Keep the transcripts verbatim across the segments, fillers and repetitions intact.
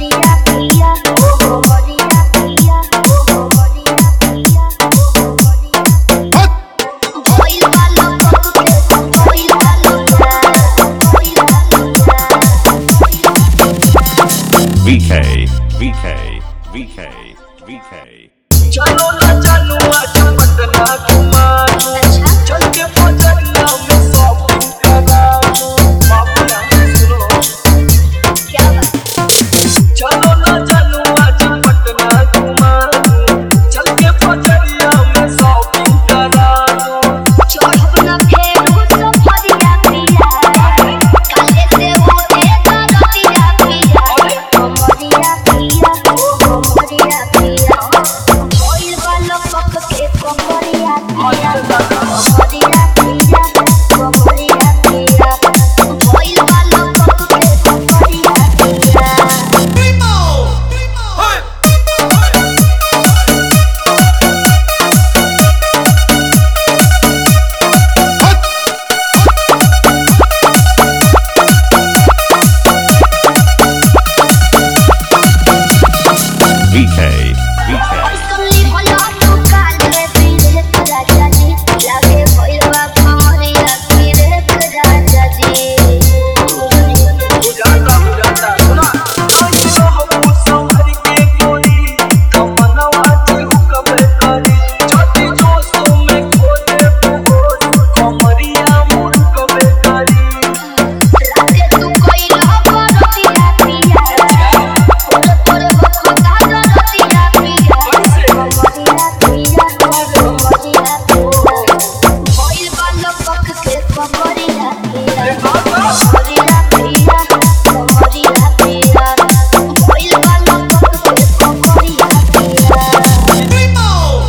V K, V K, V K, V K. चलो ना चलो आज पटना घुमा दूं, चल के बजरिया में शॉपिंग करा दूं। बाबूला सुनो क्या बात। चलो ना चलो आज पटना घुमा दूं, चल के बजरिया में शॉपिंग करा दूं। चढ़ब ना फेरू सफरिया पिया, काले से होते करतिया पिया, कमरिया पिया ओ कमरिया पिया, होइल वाला पक के कमरिया पिया, कमरिया पिया कमरिया पिया, होइल वाला पक के कमरिया पिया। V K, V K. सुनली होला तू काले पीरे राजा जी, लागे होइलवा कमरिया पीरे राजा जी। बुझाता बुझाता सुना आइलो हम संभर के कोई कमनवा की हुक्म करी, छोटी जोशों में खोदे होश कमरिया मुर्कब करी। राते तू कोइला परतिया पिया, तोर तोर बखता करतिया पिया, कमरिया पिया कमरिया पिया, होइल वाला पक के कमरिया पिया, कमरिया पिया कमरिया पिया, होइल वाला पक के कमरिया पिया।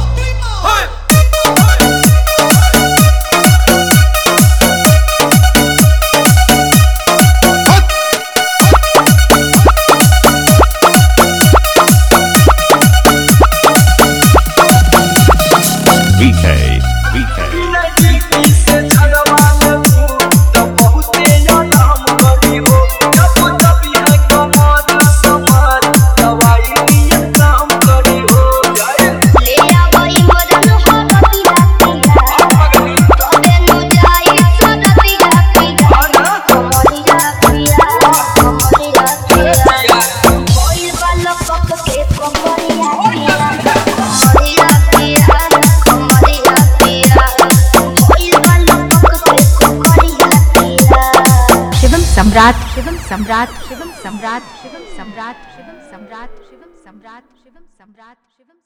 V K, V K. लड़की से झगड़ा तू तो बहुते आराम करी हो, जब जब है कमाल समाज दवाई नियत काम करी हो। जाए ले आवई मदन हरतिया पिया, तबे नु जाई सरतिया पिया, कमरिया पिया कमरिया पिया, होइल वाला पक के कमरिया पिया, कमरिया पिया कमरिया पिया, होइल वाला पक के कमरिया पिया। शिवम सम्राट शिवम सम्राट शिवम सम्राट शिवम सम्राट शिवम सम्राट शिवम सम्राट शिवम सम्राट शिवम